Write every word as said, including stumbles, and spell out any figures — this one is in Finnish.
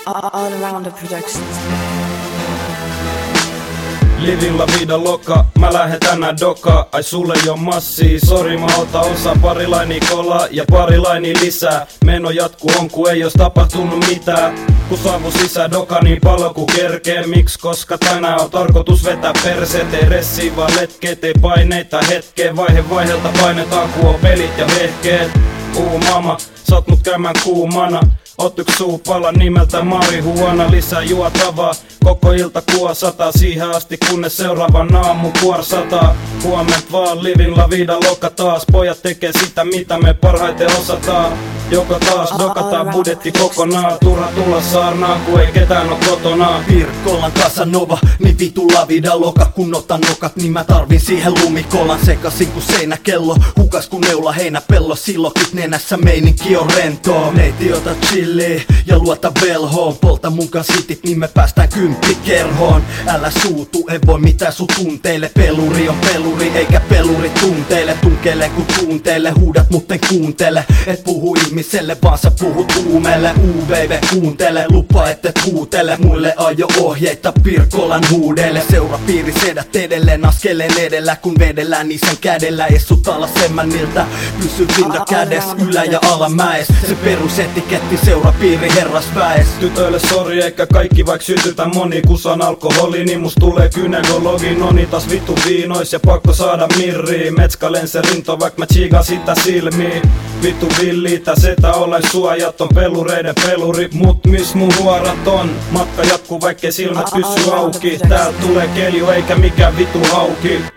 All Arounder Productions. Livin la vida loca, mä lähden tänään doka. Ai sulle jo massii, sori mä otan osa. Pari laini kola ja pari laini lisää. Meno jatkuu on ku ei ois tapahtunut mitään. Kun saavu sisään doka niin paljon ku kerkee. Miks? Koska tänään on tarkoitus vetää perseet. Ei ressiä vaan letkeet, ei paineita hetkeen. Vaihe vaiheelta painetaan ku on pelit ja vehkeet. Uu mama, saat mut käymään kuumana. Oot yks suupala nimeltä marihuana. Lisää juotavaa, koko ilta kuo sataa. Siihen asti kunnes seuraavan aamu kuor sataa. Huoment vaan livin la vida loka taas. Pojat tekee sitä mitä me parhaiten osataan. Joko taas dokataan budjetti kokonaan. Turha tulla saarnaan ku ei ketään oo kotonaan. Pirkkolan Casanova, niin vitu la vida loka. Kun otan nokat niin mä tarvin siihen lumikolan. Sekasin ku seinäkello, hukas ku neula heinäpello. Silokit nenässä meininki on rentoa. Neiti ota chilli ja luota velhoon. Polta mun kans hitit niin me päästään kymppikerhoon. Älä suutu, en voi mitään sun tunteille. Peluri on peluri eikä peluri tunteille. Tunkeile ku tunteille, huudat mutten kuuntele. Et puhu ihmiselle vaan sä puhut huumelle. U V V kuuntele, lupa ettet huutele. Muille ajo ohjeita Pirkkolan huudelle. Seurapiiri sedät edelleen askeleen edellä. Kun vedellään isän kädellä Essut alas emmäniltä. Pysy vinda kädes ylä- ja alamäes. Se perusetiketti seurapiiri herrasväes. Tytöille sori eikä kaikki vaik sytytä moni. Kusan alkoholi niin must tulee gynekologi. Noni taas vittu viinois ja pakko saada mirrii. Metskalen se rinto vaik mä tsiigaan sitä silmiin. Vittu villi tää setä olen suojaton. Pelureiden peluri mut mis mun huorat on. Matka jatkuu vaikkei silmät pysy auki. Täällä tulee kelju eikä mikään vittu hauki.